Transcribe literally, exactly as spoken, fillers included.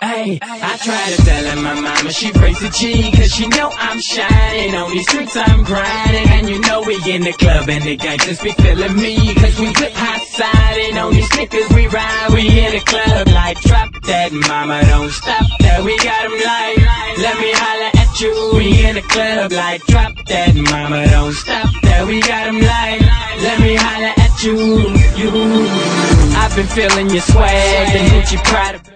Ay, I try to tell her my mama she prays to G, cause she know I'm shining. On these streets I'm grinding, and you know we in the club and the gangsters be feeling me, cause we whip high siding. On these sneakers we ride, we in the club like drop that, mama don't stop that. We got them like, let me holler at you. We in the club like drop that, mama don't stop that. We got them like, let me holler at you. You, I've been feeling your swag, the Gucci Prada.